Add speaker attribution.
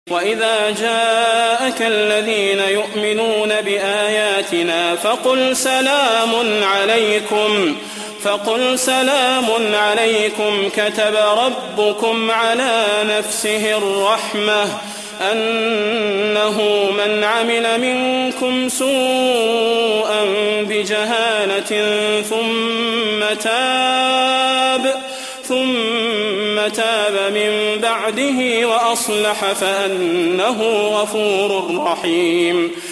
Speaker 1: وإذا جاءك الذين يؤمنون بآياتنا فقل سلام عليكم كتب ربكم على نفسه الرحمة أنه من عمل منكم سوءا بجهالة ثم تاب من بعده وأصلح فأنه غفور رحيم